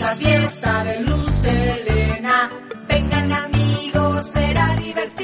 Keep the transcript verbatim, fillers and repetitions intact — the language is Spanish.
la fiesta de Luz Helena. Vengan amigos, será divertido.